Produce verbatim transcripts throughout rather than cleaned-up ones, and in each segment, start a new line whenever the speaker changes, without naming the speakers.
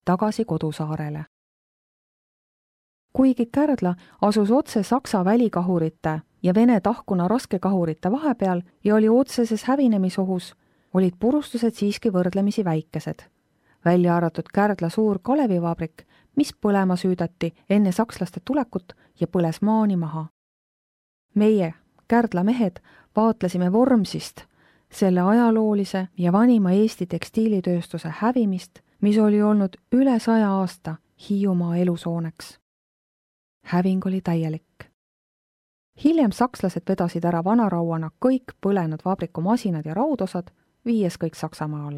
tagasi kodusaarele. Kuigi Kärdla asus otse Saksa välikahurite ja Vene tahkuna raskekahurite vahepeal ja oli otseses hävinemisohus, olid purustused siiski võrdlemisi väikesed. Välja arvatud Kärdla suur kalevivabrik, mis põlema süüdati enne sakslaste tulekut ja põles maani maha. Meie, Kärdla mehed, vaatlesime Vormsist selle ajaloolise ja vanima Eesti tekstiilitööstuse hävimist, mis oli olnud üle saja aasta Hiiumaa elusooneks. Häving oli täielik. Hiljem sakslased vedasid ära vanarauana kõik põlenud vabriku masinad ja raudosad, viies kõik Saksamaale.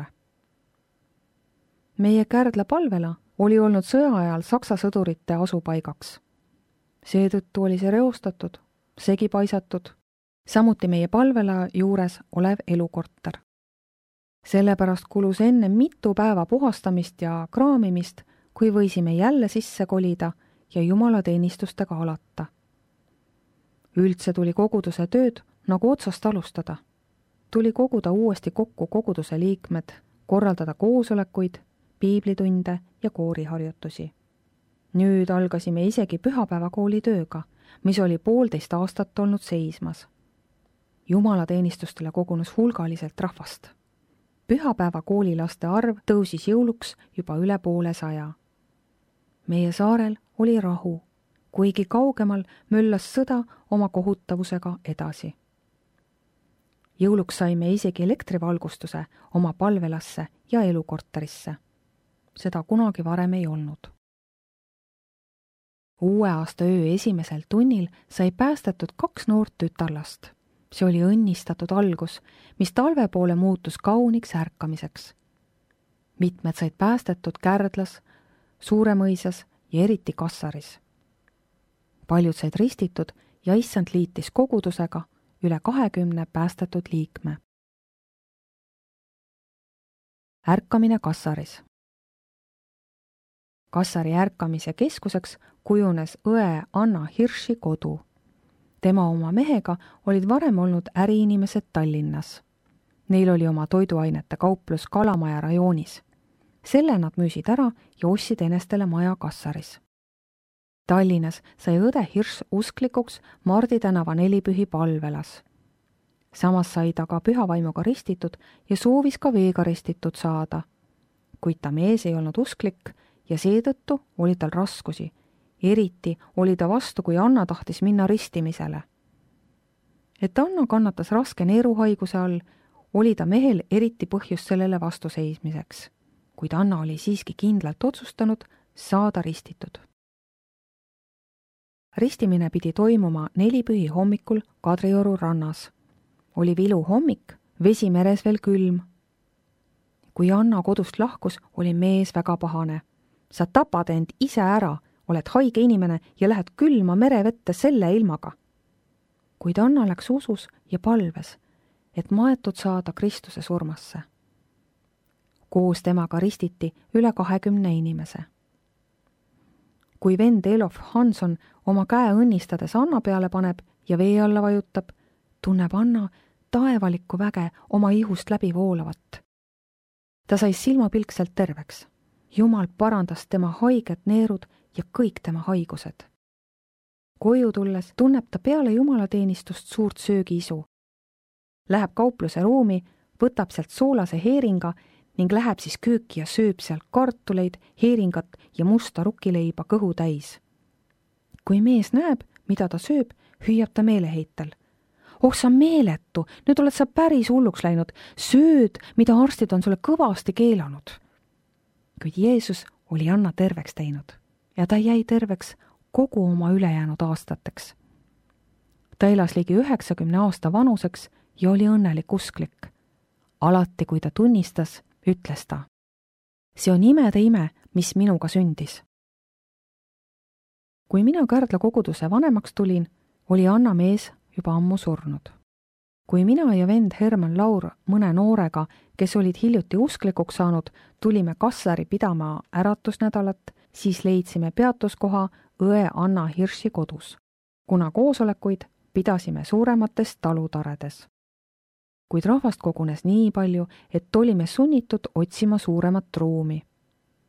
Meie Kärdla palvela oli olnud sõja ajal Saksa sõdurite asupaigaks. Seetõttu oli see reostatud, segi paisatud, samuti meie palvela juures olev elukorter. Sellepärast kulus enne mitu päeva puhastamist ja kraamimist, kui võisime jälle sisse kolida ja jumalateenistustega alata. Üldse tuli koguduse tööd nagu otsast alustada. Tuli koguda uuesti kokku koguduse liikmed, korraldada koosolekuid, piiblitunde ja kooriharjutusi. Nüüd algasime isegi pühapäevakooli tööga, mis oli poolteist aastat olnud seismas. Jumalateenistustele kogunes hulgaliselt rahvast. Pühapäevakooli laste arv tõusis jõuluks juba üle poole saja. Meie saarel oli rahu, kuigi kaugemal möllas sõda oma kohutavusega edasi. Jõuluks saime isegi elektrivalgustuse oma palvelasse ja elukorterisse. Seda kunagi varem ei olnud. Uue aasta öö esimesel tunnil sai päästetud kaks noort tütarlast. See oli õnnistatud algus, mis talve poole muutus kauniks ärkamiseks. Mitmed said päästetud Kärdlas, Suuremõisas ja eriti Kassaris. Paljud said ristitud ja issand liitis kogudusega üle kahekümne päästetud liikme. Ärkamine Kassaris. Kassari ärkamise keskuseks kujunes õe Anna Hirši kodu. Tema oma mehega olid varem olnud äriinimesed Tallinnas. Neil oli oma toiduainete kauplus Kalamaja rajoonis. Selle nad müüsid ära ja ostsid enestele maja Kassaris. Tallinnas sai õde Hirš usklikuks Mardi tänava nelipühi palvelas. Samas sai ta ka pühavaimuga ristitud ja soovis ka veega ristitud saada. Kuid ta mees ei olnud usklik ja seetõttu oli tal raskusi. Eriti oli ta vastu, kui Anna tahtis minna ristimisele. Et Anna kannatas raske neeruhaiguse all, oli ta mehel eriti põhjus sellele vastuseismiseks, kuid Anna oli siiski kindlalt otsustanud saada ristitud. Ristimine pidi toimuma nelipühi hommikul Kadrioru rannas. Oli vilu hommik, vesi meres veel külm. Kui Anna kodust lahkus, oli mees väga pahane. Sa tapad end ise ära, oled haige inimene ja lähed külma merevette selle ilmaga. Kuid Anna läks usus ja palves, et maetud saada Kristuse surmasse. Koos temaga ristiti üle kahekümne inimese. Kui vend Elof Hanson oma käe õnnistades Anna peale paneb ja vee alla vajutab, tunneb Anna taevalikku väge oma ihust läbi voolavat. Ta sai silmapilkselt terveks. Jumal parandas tema haiget neerud ja kõik tema haigused. Koju tulles tunneb ta peale jumalateenistust suurt söögiisu. Läheb kaupluse ruumi, võtab sealt soolase heeringa ning läheb siis kööki ja sööb sealt kartuleid, heeringat ja musta rukkileiba kõhu täis. Kui mees näeb, mida ta sööb, hüüab ta meeleheitel. Oh, sa meeletu, nüüd oled sa päris hulluks läinud, sööd, mida arstid on sulle kõvasti keelanud. Kuid Jeesus oli Anna terveks teinud ja ta jäi terveks kogu oma ülejäänud aastateks. Ta elas ligi üheksakümne aasta vanuseks ja oli õnnelik usklik. Alati, kui ta tunnistas, ütles ta: see on imede ime, mis minuga sündis. Kui mina Kärdla koguduse vanemaks tulin, oli Anna mees juba ammu surnud. Kui mina ja vend Herman Laur mõne noorega, kes olid hiljuti usklikuks saanud, tulime Kassari pidama äratusnädalat, siis leidsime peatuskoha õe Anna Hirši kodus, kuna koosolekuid pidasime suuremates talutaredes. Kuid rahvast kogunes nii palju, et olime sunnitud otsima suuremat ruumi.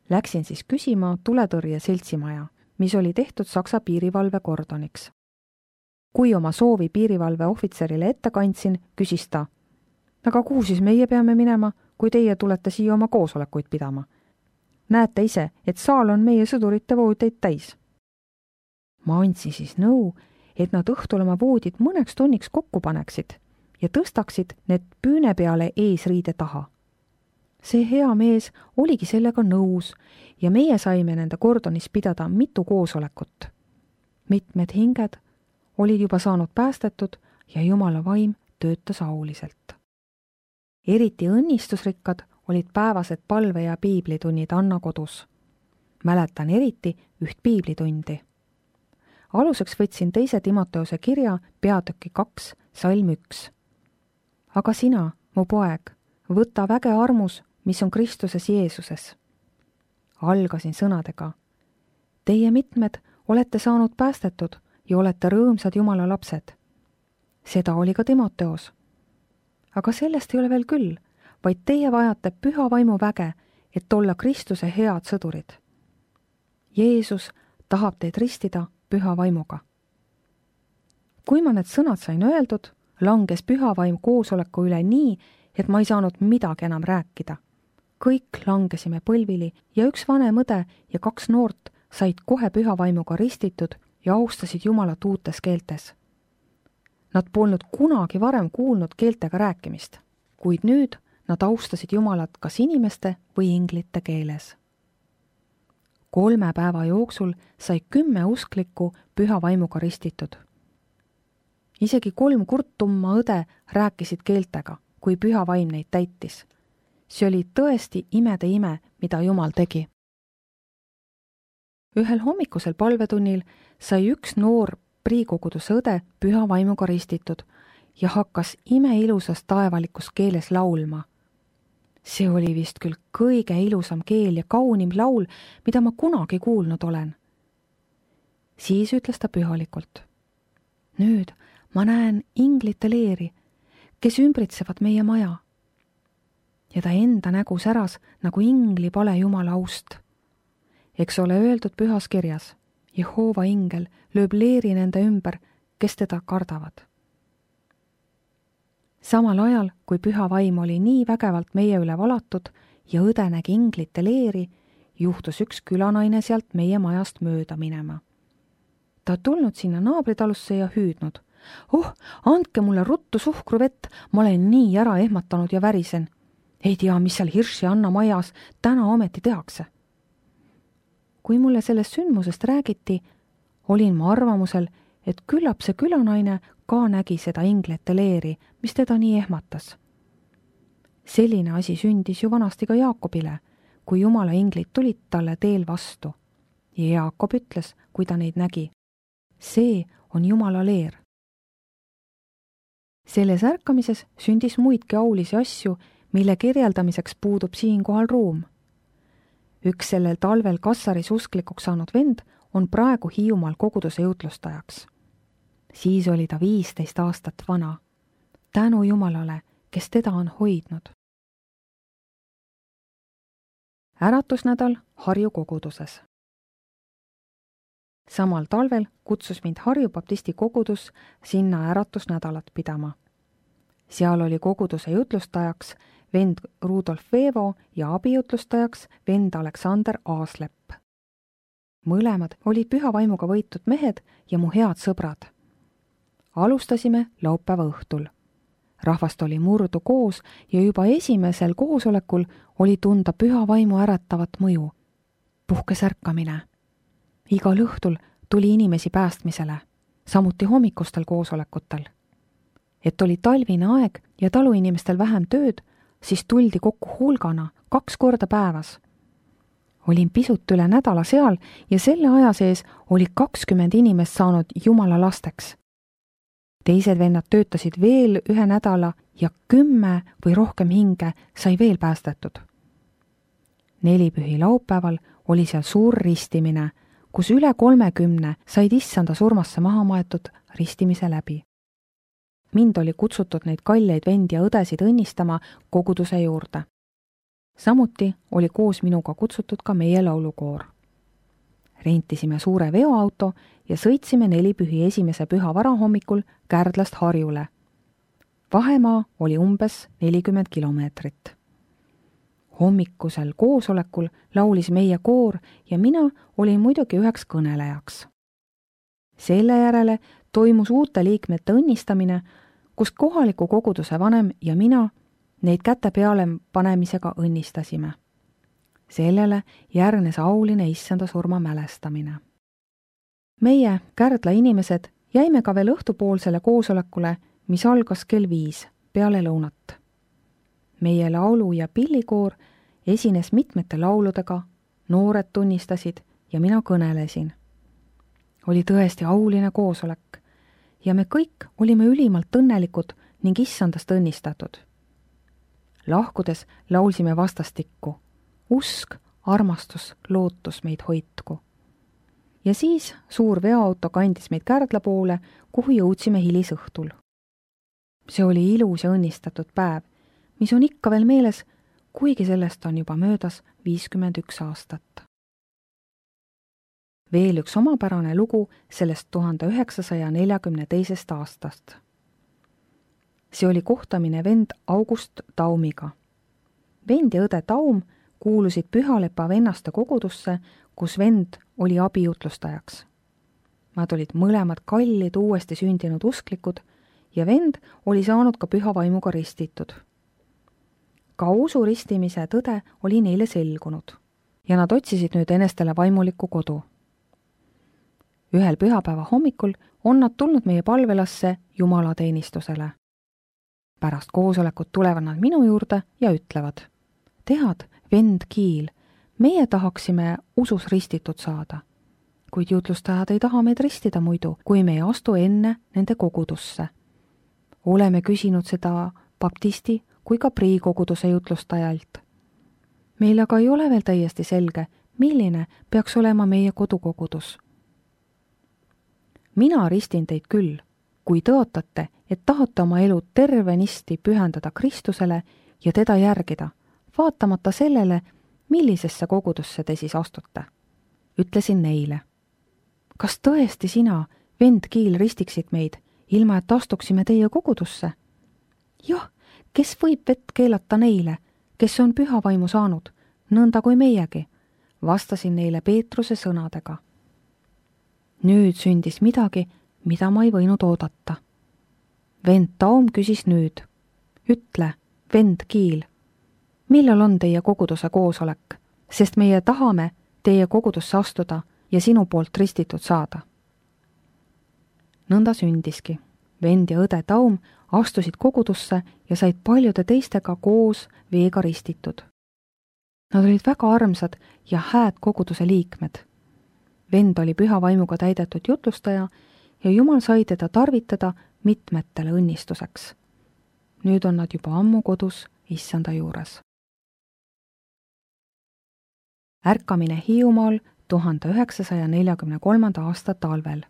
Läksin siis küsima tuletõrje seltsimaja, mis oli tehtud Saksa piirivalve kordoniks. Kui oma soovi piirivalve ohvitserile ette kandsin, küsis ta, aga kuhu siis meie peame minema, kui teie tulete siia oma koosolekuid pidama? Näete ise, et saal on meie sõdurite vooditeid täis. Ma andsin siis nõu, et nad õhtul oma voodid mõneks tunniks kokku paneksid ja tõstaksid need püüne peale eesriide taha. See hea mees oligi sellega nõus ja meie saime nende kordonis pidada mitu koosolekut. Mitmed hinged olid juba saanud päästetud ja Jumala vaim töötas auliselt. Eriti õnnistusrikkad olid päevased palve- ja piiblitunnid Anna kodus. Mäletan eriti üht piiblitundi. Aluseks võtsin teise Timoteuse kirja peatüki kaks, salm üks. Aga sina, mu poeg, võta väge armus, mis on Kristuses Jeesuses. Algasin sõnadega. Teie mitmed olete saanud päästetud ja olete rõõmsad Jumala lapsed. Seda oli ka Timoteos. Aga sellest ei ole veel küll, vaid teie vajate püha vaimu väge, et olla Kristuse head sõdurid. Jeesus tahab teid ristida püha vaimuga. Kui ma need sõnad sain öeldud, langes püha vaim koosoleku üle nii, et ma ei saanud midagi enam rääkida. Kõik langesime põlvili ja üks vanem õde ja kaks noort said kohe püha vaimuga ristitud ja austasid Jumalat uutes keeltes. Nad polnud kunagi varem kuulnud keeltega rääkimist, kuid nüüd nad austasid Jumalat kas inimeste või inglite keeles. Kolme päeva jooksul sai kümme usklikku püha vaimuga ristitud. Isegi kolm kurtumma õde rääkisid keeltega, kui püha vaim neid täitis. See oli tõesti imede ime, mida Jumal tegi. Ühel hommikusel palvetunnil sai üks noor priikoguduse õde püha vaimuga ristitud ja hakkas imeilusas taevalikus keeles laulma. See oli vist küll kõige ilusam keel ja kaunim laul, mida ma kunagi kuulnud olen. Siis ütles ta pühalikult. Nüüd ma näen inglite leeri, kes ümbritsevad meie maja. Ja ta enda nägu säras nagu ingli pale Jumala aust. Eks ole öeldud pühas kirjas, Jehova ingel lööb leeri nende ümber, kes teda kardavad. Samal ajal, kui püha vaim oli nii vägevalt meie üle valatud ja õde nägi inglite leeri, juhtus üks külanaine sealt meie majast mööda minema. Ta tulnud sinna naabritalusse ja hüüdnud. Oh, andke mulle ruttu suhkruvett, ma olen nii ära ehmatanud ja värisen. Ei tea, mis seal Hirši Anna majas täna ometi tehakse. Kui mulle sellest sündmusest räägiti, olin ma arvamusel, et küllap see külanaine ka nägi seda inglete leeri, mis teda nii ehmatas. Selline asi sündis ju vanasti ka Jaakobile, kui Jumala inglid tulid talle teel vastu. Ja Jaakob ütles, kui ta neid nägi. See on Jumala leer. Selles ärkamises sündis muidki aulisi asju, mille kirjeldamiseks puudub siinkohal ruum. Üks sellel talvel Kassaris usklikuks saanud vend on praegu Hiiumaal koguduse jutlustajaks. Siis oli ta viisteist aastat vana. Tänu Jumalale, kes teda on hoidnud. Äratusnädal Harju koguduses. Samal talvel kutsus mind Harju baptisti kogudus sinna äratusnädalat pidama. Seal oli koguduse jutlustajaks vend Rudolf Veevo ja abijutlustajaks vend Aleksander Aaslepp. Mõlemad olid püha vaimuga võitud mehed ja mu head sõbrad. Alustasime laupäeva õhtul. Rahvast oli murdu koos ja juba esimesel koosolekul oli tunda püha vaimu äratavat mõju. Puhkes ärkamine. Igal õhtul tuli inimesi päästmisele, samuti hommikustel koosolekutel. Et oli talvine aeg ja taluinimestel vähem tööd, siis tuldi kokku hulgana kaks korda päevas. Olin pisut üle nädala seal ja selle aja sees oli kakskümmend inimest saanud Jumala lasteks. Teised vennad töötasid veel ühe nädala ja kümme või rohkem hinge sai veel päästetud. Nelipühi laupäeval oli seal suur ristimine, kus üle kolmekümne said issanda surmasse maha maetud ristimise läbi. Mind oli kutsutud neid kalleid vendi ja õdesid õnnistama koguduse juurde. samuti oli koos minuga kutsutud ka meie laulukoor. Rentisime suure veoauto ja sõitsime nelipühi esimese püha varahommikul Kärdlast Harjule. Vahemaa oli umbes nelikümmend kilomeetrit. Hommikusel koosolekul laulis meie koor ja mina olin muidugi üheks kõnelejaks. Selle järele toimus uute liikmete õnnistamine, kus kohaliku koguduse vanem ja mina neid käte peale panemisega õnnistasime. Sellele järgnes auline issanda surma mälestamine. Meie, Kärdla inimesed, jäime ka veel õhtupoolsele koosolekule, mis algas kell viis peale lõunat. Meie laulu- ja pillikoor esines mitmete lauludega, noored tunnistasid ja mina kõnelesin. Oli tõesti auline koosolek ja me kõik olime ülimalt õnnelikud ning issandast õnnistatud. Lahkudes laulsime vastastikku: usk, armastus, lootus meid hoidku. Ja siis suur veoauto kandis meid Kärdla poole, kuhu jõudsime hilisõhtul. See oli ilus ja õnnistatud päev, mis on ikka veel meeles, kuigi sellest on juba möödas viiskümmend üks aastat. Veel üks omapärane lugu sellest tuhande üheksasaja neljakümne teisest aastast. See oli kohtamine vend August Taumiga. Vend ja õde Taum kuulusid Pühalepa vennaste kogudusse, kus vend oli abijutustajaks. Nad olid mõlemad kallid uuesti sündinud usklikud ja vend oli saanud ka püha vaimuga ristitud. Ka usu ristimise tõde oli neile selgunud ja nad otsisid nüüd enestele vaimulikku kodu. Ühel pühapäeva hommikul on nad tulnud meie palvelasse jumalateenistusele. Pärast koosolekut tulevad nad minu juurde ja ütlevad: tead, vend Kiil, meie tahaksime usus ristitud saada, kuid jutlustajad ei taha meid ristida muidu, kui me ei astu enne nende kogudusse. Oleme küsinud seda baptisti kui ka priikoguduse jutlustajalt. Meil aga ei ole veel täiesti selge, milline peaks olema meie kodukogudus. Mina ristin teid küll, kui tõotate, et tahate oma elu tervenisti pühendada Kristusele ja teda järgida, vaatamata sellele, millisesse kogudusse te siis astute. Ütlesin neile: kas tõesti sina, vend Kiil, ristiksid meid, ilma et astuksime teie kogudusse? Jah, kes võib vett keelata neile, kes on püha vaimu saanud, nõnda kui meiegi, vastasin neile Peetruse sõnadega. Nüüd sündis midagi, mida ma ei võinud oodata. Vend Taum küsis nüüd: ütle, vend Kiil, millal on teie koguduse koosolek, sest meie tahame teie kogudusse astuda ja sinu poolt ristitud saada. Nõnda sündiski. Vend ja õde Taum astusid kogudusse ja said paljude teistega koos veega ristitud. Nad olid väga armsad ja hääd koguduse liikmed. Vend oli püha vaimuga täidetud jutlustaja ja Jumal sai teda tarvitada mitmetele õnnistuseks. Nüüd on nad juba ammu kodus issanda juures. Ärkamine Hiiumaal tuhande üheksasaja neljakümne kolmanda aasta talvel.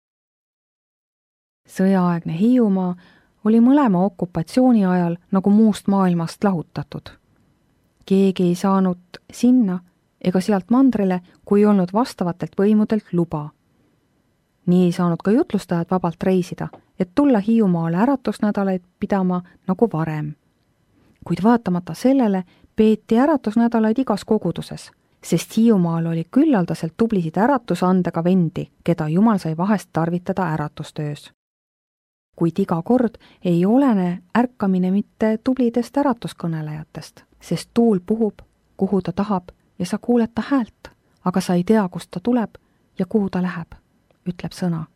Sõjaaegne Hiiumaa oli mõlema okupatsiooni ajal nagu muust maailmast lahutatud. Keegi ei saanud sinna ega sealt mandrile, kui ei olnud vastavatelt võimudelt luba. Nii ei saanud ka jutlustajad vabalt reisida, et tulla Hiiumaale äratusnädalaid pidama nagu varem. Kuid vaatamata sellele peeti äratusnädalaid igas koguduses, sest Hiiumaal oli küllaldaselt tublisid äratusandega vendi, keda Jumal sai vahest tarvitada äratustöös. Kuid iga kord ei olene ärkamine mitte tublidest äratuskõnelejatest, sest tuul puhub, kuhu ta tahab ja sa kuuled ta häält, aga sa ei tea, kust ta tuleb ja kuhu ta läheb, ütleb sõna.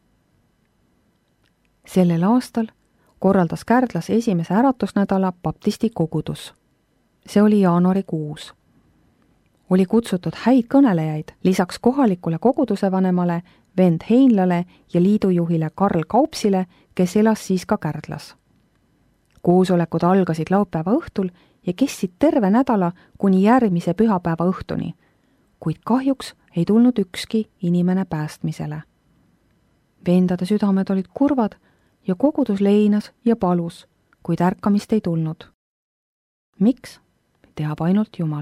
Sellel aastal korraldas Kärdlas esimese äratusnädala baptisti kogudus. See oli jaanuarikuus. Oli kutsutud häid kõnelejaid, lisaks kohalikule koguduse vanemale, vend Heinlale ja liidujuhile Karl Kaupsile, kes elas siis ka Kärdlas. Koosolekud algasid laupäeva õhtul ja kestsid terve nädala kuni järgmise pühapäeva õhtuni, kuid kahjuks ei tulnud ükski inimene päästmisele. Vendade südamed olid kurvad ja kogudus leinas ja palus, kuid ärkamist ei tulnud. Miks? teab ainult Jumal.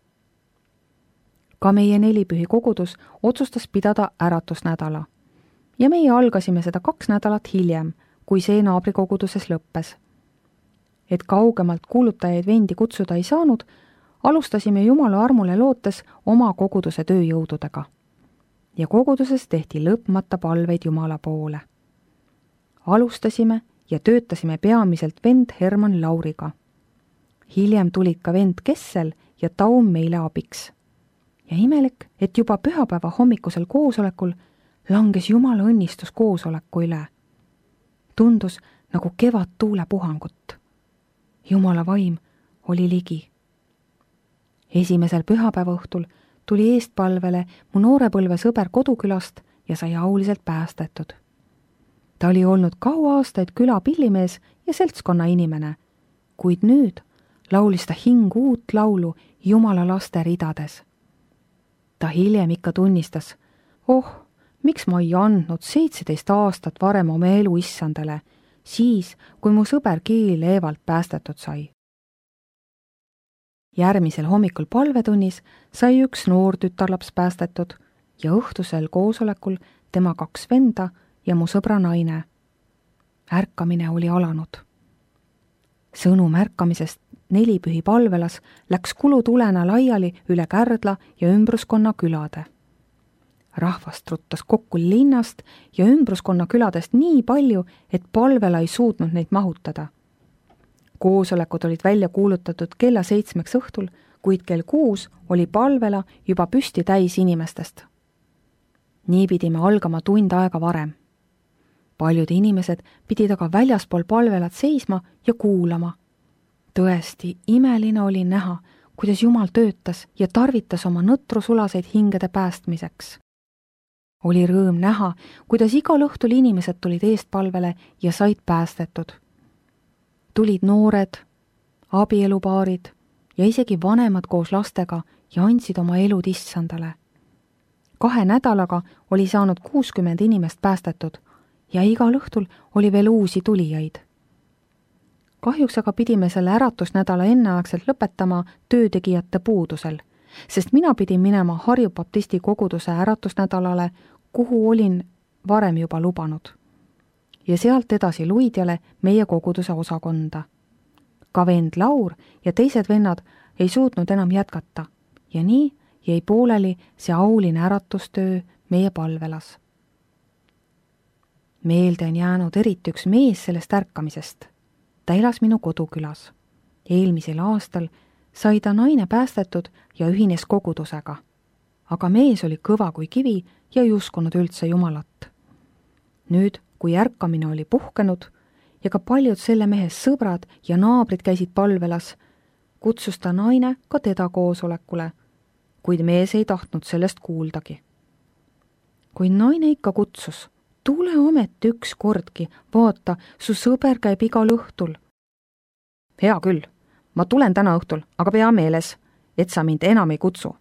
Ka meie nelipühi kogudus otsustas pidada äratusnädala ja meie algasime seda kaks nädalat hiljem, kui see naabrikoguduses lõppes. Et kaugemalt kuulutajaid vendi kutsuda ei saanud, alustasime Jumala armule lootes oma koguduse tööjõududega. Ja koguduses tehti lõpmata palveid Jumala poole. Alustasime ja töötasime peamiselt vend Herman Lauriga. Hiljem tulid ka vend Kessel ja Taum meile abiks. Ja imelik, et juba pühapäeva hommikusel koosolekul langes Jumala õnnistus koosoleku üle. Tundus nagu kevad tuulepuhangut. Jumala vaim oli ligi. Esimesel pühapäeva õhtul tuli eestpalvele mu noorepõlve sõber Kodukülast ja sai auliselt päästetud. Ta oli olnud kaua aastaid küla pillimees ja seltskonna inimene, kuid nüüd laulis ta hing uut laulu Jumala laste ridades. Ta hiljem ikka tunnistas, oh, miks ma ei andnud seitseteist aastat varem oma elu issandale, siis, kui mu sõber Kiil Eevalt päästetud sai. Järgmisel hommikul palvetunnis sai üks noor tütarlaps päästetud ja õhtusel koosolekul tema kaks venda ja mu sõbra naine. Ärkamine oli alanud. Sõnum ärkamisest nelipühi palvelas läks kulutulena laiali üle Kärdla ja ümbruskonna külade. Rahvast ruttas kokku linnast ja ümbruskonna küladest nii palju, et palvela ei suutnud neid mahutada. Koosolekud olid välja kuulutatud kella seitsmeks õhtul, kuid kell kuus oli palvela juba püsti täis inimestest. Nii pidime algama tund aega varem. Paljud inimesed pidid aga väljaspool palvelat seisma ja kuulama. Tõesti, imeline oli näha, kuidas Jumal töötas ja tarvitas oma nõtrusulaseid hingede päästmiseks. Oli rõõm näha, kuidas igal õhtul inimesed tulid eestpalvele ja said päästetud. Tulid noored, abielupaarid ja isegi vanemad koos lastega ja andsid oma elud issandale. Kahe nädalaga oli saanud kuuskümmend inimest päästetud ja igal õhtul oli veel uusi tulijaid. Kahjuks aga pidime selle äratusnädala enneaegselt lõpetama töötegijate puudusel, sest mina pidin minema Harju Baptisti koguduse äratusnädalale, kuhu olin varem juba lubanud. Ja sealt edasi Luidjale meie koguduse osakonda. Ka vend Laur ja teised vennad ei suutnud enam jätkata ja nii jäi pooleli see auline äratustöö meie palvelas. Meelde on jäänud eriti üks mees sellest ärkamisest. Ta elas minu kodukülas. Eelmisel aastal sai ta naine päästetud ja ühines kogudusega. Aga mees oli kõva kui kivi ja ei uskunud üldse Jumalat. Nüüd, kui ärkamine oli puhkenud ja ka paljud selle mehes sõbrad ja naabrid käisid palvelas, kutsus ta naine ka teda koosolekule, kuid mees ei tahtnud sellest kuuldagi. Kuid naine ikka kutsus, tule ometi üks kordki, vaata, su sõber käib igal õhtul. Hea küll, ma tulen täna õhtul, aga pea meeles, et sa mind enam ei kutsu.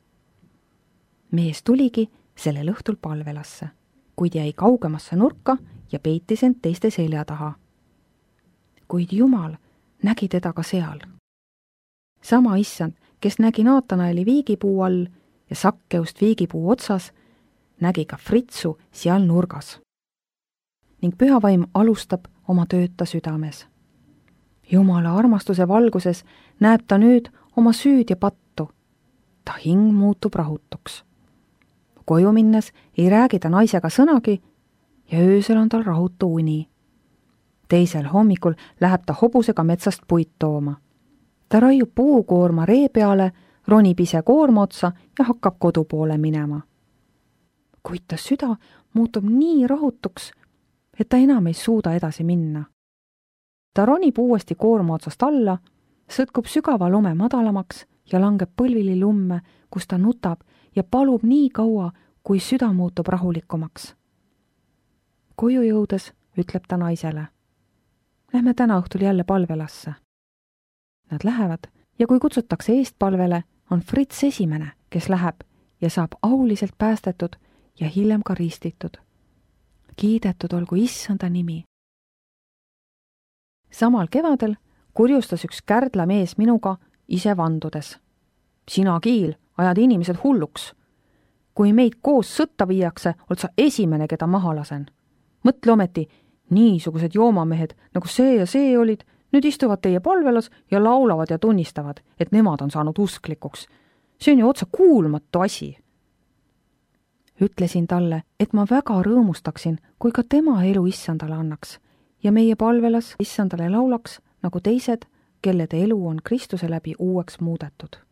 Mees tuligi sellel õhtul palvelasse, kuid jäi kaugemasse nurka ja peitis end teiste selja taha. Kuid Jumal nägi teda ka seal. Sama issand, kes nägi Naatanaeli viigipuu all ja Sakkeust viigipuu otsas, nägi ka Fritsu seal nurgas. Ning pühavaim alustab oma tööd ta südames. Jumala armastuse valguses näeb ta nüüd oma süüd ja pattu. Ta hing muutub rahutuks. Koju minnes ei räägi ta naisega sõnagi ja öösel on tal rahutu uni. Teisel hommikul läheb ta hobusega metsast puit tooma. Ta raiub puukoorma ree peale, ronib ise koorma otsa ja hakkab kodu poole minema. Kuid ta süda muutub nii rahutuks, et ta enam ei suuda edasi minna. Ta ronib uuesti koorma otsast alla, sõtkub sügava lume madalamaks ja langeb põlvili lumme, kus ta nutab ja palub nii kaua, kui süda muutub rahulikumaks. Koju jõudes ütleb ta naisele, lähme täna õhtul jälle palvelasse. Nad lähevad ja kui kutsutakse eestpalvele, on Frits esimene, kes läheb ja saab auliselt päästetud ja hiljem ka ristitud. Kiidetud olgu issanda nimi. Samal kevadel kurjustas üks Kärdla mees minuga ise vandudes. Sina, Kiil, ajad inimesed hulluks. Kui meid koos sõtta viiakse, oled sa esimene, keda maha lasen. Mõtle ometi, niisugused joomamehed, nagu see ja see olid, nüüd istuvad teie palvelas ja laulavad ja tunnistavad, et nemad on saanud usklikuks. See on ju otsa kuulmatu asi. Ütlesin talle, et ma väga rõõmustaksin, kui ka tema elu issandale annaks ja meie palvelas issandale laulaks, nagu teised, kelle elu on Kristuse läbi uueks muudetud.